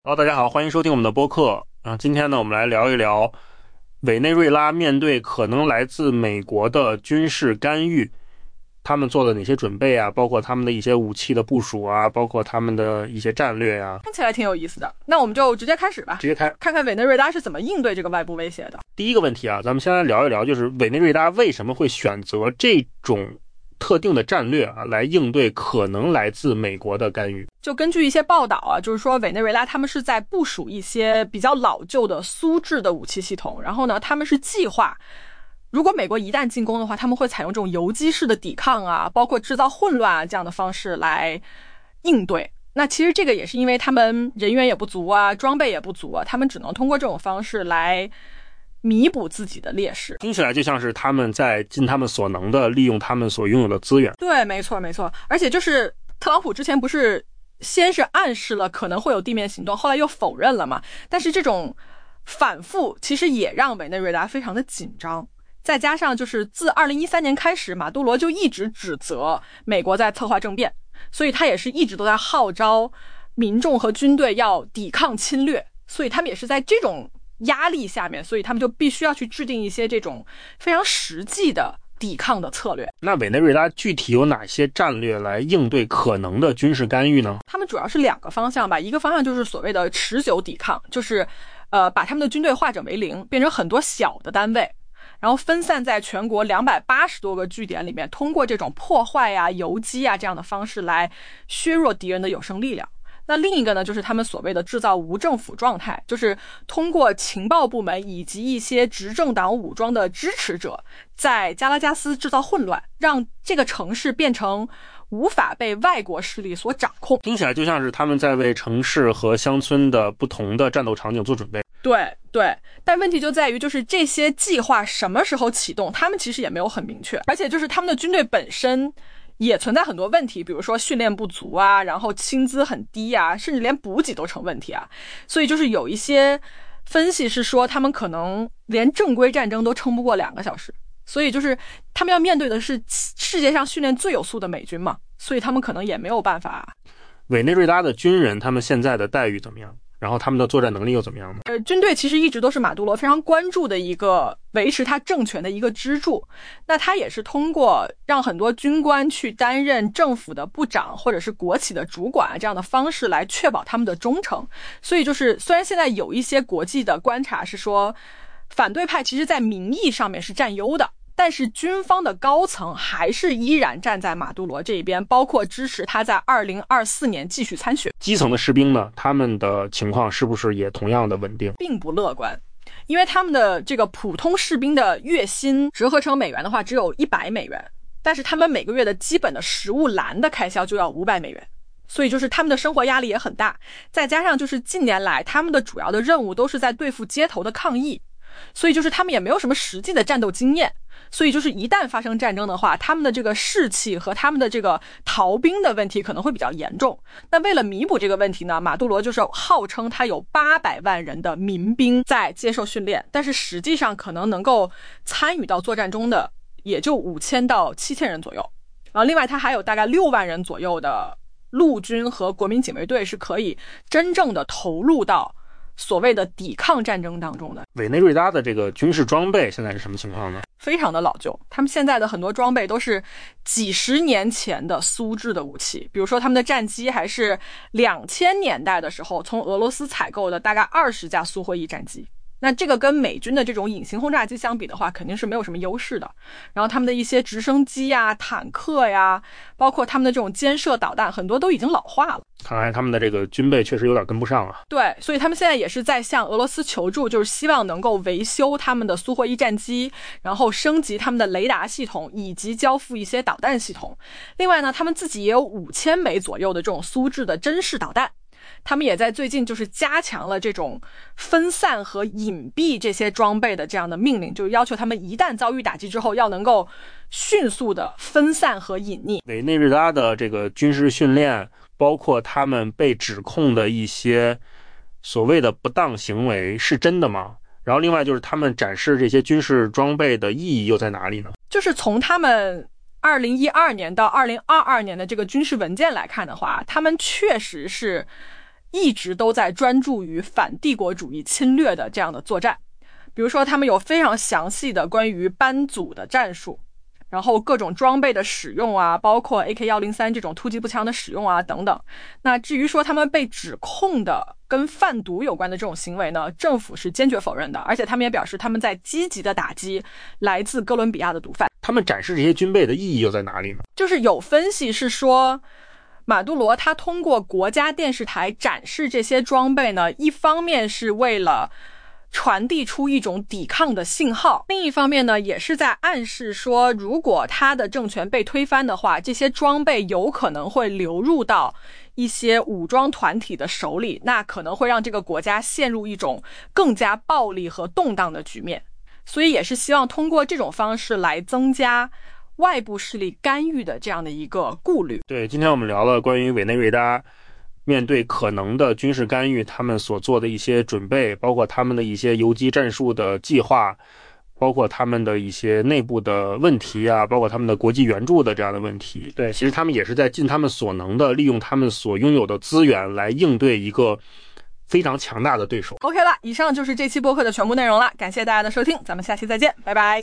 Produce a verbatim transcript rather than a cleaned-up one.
Hello， 大家好，欢迎收听我们的播客。啊，今天呢，我们来聊一聊委内瑞拉面对可能来自美国的军事干预，他们做了哪些准备啊？包括他们的一些武器的部署啊，包括他们的一些战略啊， 听起来挺有意思的。那我们就直接开始吧， 直接开， 看看委内瑞拉是怎么应对这个外部威胁的。 第一个问题啊，咱们先来聊一聊，就是委内瑞拉为什么会选择这种特定的战略啊，来应对可能来自美国的干预。 就根据一些报道啊，就是说委内瑞拉他们是在部署一些比较老旧的苏制的武器系统，然后呢，他们是计划如果美国一旦进攻的话，他们会采用这种游击式的抵抗啊，包括制造混乱啊这样的方式来应对。那其实这个也是因为他们人员也不足啊，装备也不足啊，他们只能通过这种方式来弥补自己的劣势。 听起来就像是他们在尽他们所能的利用他们所拥有的资源。 对，没错没错。而且就是特朗普之前不是先是暗示了可能会有地面行动，后来又否认了嘛。但是这种反复其实也让委内瑞拉非常的紧张。再加上就是自二零一三年开始，马杜罗就一直指责美国在策划政变，所以他也是一直都在号召民众和军队要抵抗侵略，所以他们也是在这种压力下面，所以他们就必须要去制定一些这种非常实际的抵抗的策略。 那委内瑞拉具体有哪些战略来应对可能的军事干预呢？ 他们主要是两个方向吧，一个方向就是所谓的持久抵抗，就是呃把他们的军队化整为零，变成很多小的单位，然后分散在全国两百八十多个据点里面，通过这种破坏啊、游击啊这样的方式来削弱敌人的有生力量。那另一个呢，就是他们所谓的制造无政府状态，就是通过情报部门以及一些执政党武装的支持者，在加拉加斯制造混乱，让这个城市变成无法被外国势力所掌控。 听起来就像是他们在为城市和乡村的不同的战斗场景做准备。 对对，但问题就在于就是这些计划什么时候启动，他们其实也没有很明确，而且就是他们的军队本身也存在很多问题，比如说训练不足啊，然后薪资很低啊，甚至连补给都成问题啊。所以就是有一些分析是说他们可能连正规战争都撑不过两个小时，所以就是他们要面对的是世界上训练最有素的美军嘛，所以他们可能也没有办法。 委内瑞拉的军人他们现在的待遇怎么样？然后他们的作战能力又怎么样呢？ 呃，军队其实一直都是马杜罗非常关注的一个维持他政权的一个支柱。那他也是通过让很多军官去担任政府的部长或者是国企的主管这样的方式来确保他们的忠诚。所以就是虽然现在有一些国际的观察是说反对派其实在民意上面是占优的，但是军方的高层还是依然站在马杜罗这一边，包括支持他在二零二四年继续参选。 基层的士兵呢，他们的情况是不是也同样的稳定？ 并不乐观，因为他们的这个普通士兵的月薪折合成美元的话只有一百美元，但是他们每个月的基本的食物栏的开销就要五百美元，所以就是他们的生活压力也很大。再加上就是近年来他们的主要的任务都是在对付街头的抗议，所以就是他们也没有什么实际的战斗经验，所以就是一旦发生战争的话，他们的这个士气和他们的这个逃兵的问题可能会比较严重。那为了弥补这个问题呢，马杜罗就是号称他有八百万人的民兵在接受训练，但是实际上可能能够参与到作战中的也就五千到七千人左右。然后另外他还有大概六万人左右的陆军和国民警卫队是可以真正的投入到所谓的抵抗战争当中的。 委内瑞拉的这个军事装备现在是什么情况呢？ 非常的老旧，他们现在的很多装备都是几十年前的苏制的武器，比如说他们的战机还是两千年代的时候从俄罗斯采购的大概二十架苏霍伊战机。那这个跟美军的这种隐形轰炸机相比的话，肯定是没有什么优势的。然后他们的一些直升机呀、坦克呀，包括他们的这种肩射导弹，很多都已经老化了。 看来他们的这个军备确实有点跟不上啊。 对，所以他们现在也是在向俄罗斯求助，就是希望能够维修他们的苏霍伊战机，然后升级他们的雷达系统，以及交付一些导弹系统。另外呢，他们自己也有五千枚左右的这种苏制的针式导弹。他们也在最近就是加强了这种分散和隐蔽这些装备的这样的命令，就是要求他们一旦遭遇打击之后要能够迅速的分散和隐匿。 委内瑞拉的这个军事训练，包括他们被指控的一些所谓的不当行为是真的吗？然后另外就是他们展示这些军事装备的意义又在哪里呢？ 就是从他们二零一二年到二零二二年的这个军事文件来看的话，他们确实是一直都在专注于反帝国主义侵略的这样的作战。比如说他们有非常详细的关于班组的战术，然后各种装备的使用啊，包括 A K 一零三 这种突击步枪的使用啊等等。那至于说他们被指控的跟贩毒有关的这种行为呢，政府是坚决否认的，而且他们也表示他们在积极的打击来自哥伦比亚的毒贩。 他们展示这些军备的意义又在哪里呢？ 就是有分析是说，马杜罗他通过国家电视台展示这些装备呢，一方面是为了传递出一种抵抗的信号，另一方面呢，也是在暗示说，如果他的政权被推翻的话，这些装备有可能会流入到一些武装团体的手里，那可能会让这个国家陷入一种更加暴力和动荡的局面。所以也是希望通过这种方式来增加外部势力干预的这样的一个顾虑。 对，今天我们聊了关于委内瑞拉面对可能的军事干预，他们所做的一些准备，包括他们的一些游击战术的计划，包括他们的一些内部的问题啊，包括他们的国际援助的这样的问题。对，其实他们也是在尽他们所能的利用他们所拥有的资源来应对一个非常强大的对手。 OK 了，以上就是这期播客的全部内容了，感谢大家的收听，咱们下期再见，拜拜。